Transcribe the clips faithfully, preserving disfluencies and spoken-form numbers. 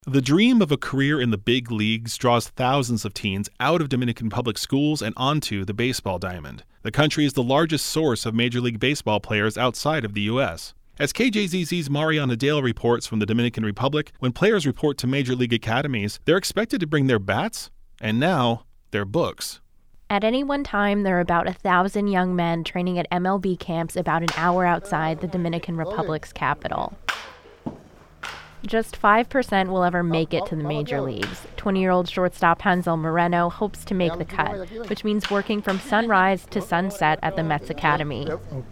The dream of a career in the big leagues draws thousands of teens out of Dominican public schools and onto the baseball diamond. The country is the largest source of Major League Baseball players outside of the U S. As K J Z Z's Mariana Dale reports from the Dominican Republic, when players report to Major League academies, they're expected to bring their bats and now their books. At any one time, there are about a thousand young men training at M L B camps about an hour outside the Dominican Republic's capital. Just five percent will ever make it to the major leagues. twenty-year-old shortstop Hansel Moreno hopes to make the cut, which means working from sunrise to sunset at the Mets Academy.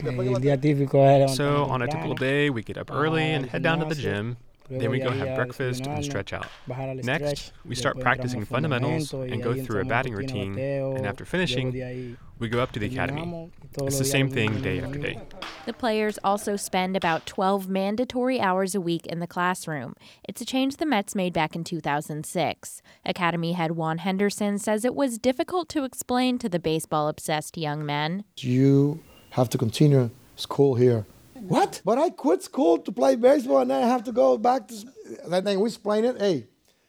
So on a typical day, we get up early and head down to the gym. Then we go have breakfast and stretch out. Next, we start practicing fundamentals and go through a batting routine, and after finishing, we go up to the academy. It's the same thing day after day. The players also spend about twelve mandatory hours a week in the classroom. It's a change the Mets made back in two thousand six. Academy head Juan Henderson says it was difficult to explain to the baseball-obsessed young men. You have to continue school here. What? But I quit school to play baseball and then I have to go back to... And then we explain it. Hey,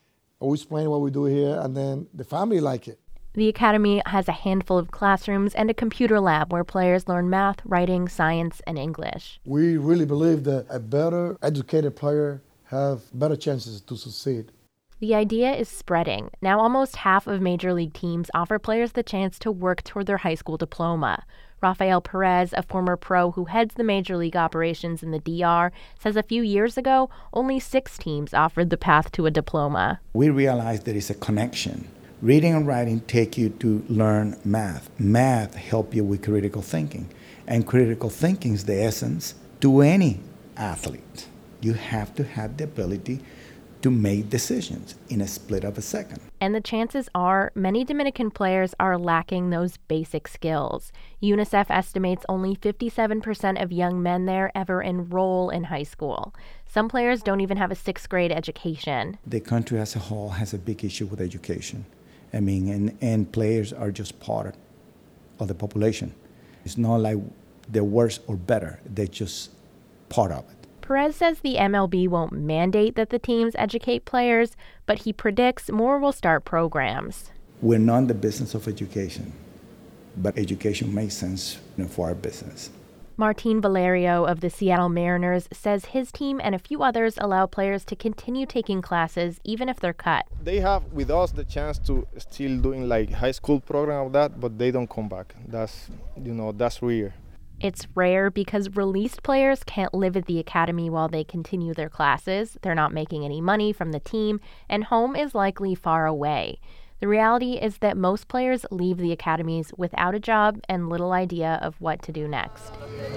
we explain what we do here and then the family like it. The academy has a handful of classrooms and a computer lab where players learn math, writing, science, and English. We really believe that a better educated player have better chances to succeed. The idea is spreading. Now almost half of major league teams offer players the chance to work toward their high school diploma. Rafael Perez, a former pro who heads the major league operations in the D R, says a few years ago, only six teams offered the path to a diploma. We realized there is a connection. Reading and writing take you to learn math. Math help you with critical thinking. And critical thinking is the essence to any athlete. You have to have the ability to make decisions in a split of a second. And the chances are many Dominican players are lacking those basic skills. UNICEF estimates only fifty-seven percent of young men there ever enroll in high school. Some players don't even have a sixth grade education. The country as a whole has a big issue with education. I mean, and, and players are just part of the population. It's not like they're worse or better, they're just part of it. Perez says the M L B won't mandate that the teams educate players, but he predicts more will start programs. We're not in the business of education, but education makes sense, you know, for our business. Martin Valerio of the Seattle Mariners says his team and a few others allow players to continue taking classes even if they're cut. They have with us the chance to still doing like high school program of that, but they don't come back. That's, you know, that's rare. It's rare because released players can't live at the academy while they continue their classes. They're not making any money from the team, and home is likely far away. The reality is that most players leave the academies without a job and little idea of what to do next.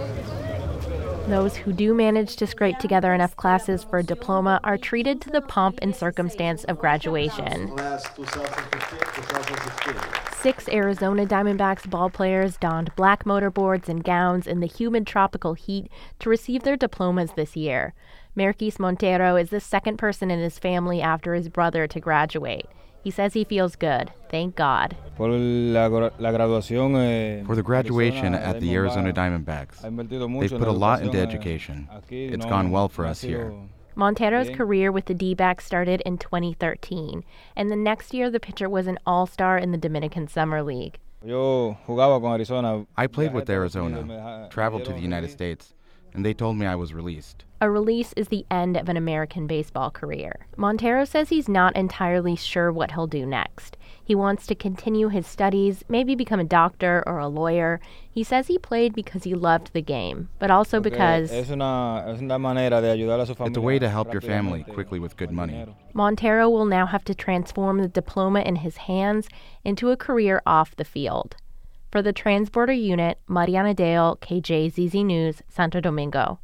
Those who do manage to scrape together enough classes for a diploma are treated to the pomp and circumstance of graduation. Six Arizona Diamondbacks ballplayers donned black motorboards and gowns in the humid tropical heat to receive their diplomas this year. Merkis Montero is the second person in his family after his brother to graduate. He says he feels good. Thank God. For the graduation at the Arizona Diamondbacks, they've put a lot into education. It's gone well for us here. Montero's career with the D-backs started in twenty thirteen, and the next year the pitcher was an all-star in the Dominican Summer League. I played with Arizona, traveled to the United States, and they told me I was released. A release is the end of an American baseball career. Montero says he's not entirely sure what he'll do next. He wants to continue his studies, maybe become a doctor or a lawyer. He says he played because he loved the game, but also because it's a way to help your family quickly with good money. Montero will now have to transform the diploma in his hands into a career off the field. For the Transborder Unit, Mariana Dale, K J Z Z News, Santo Domingo.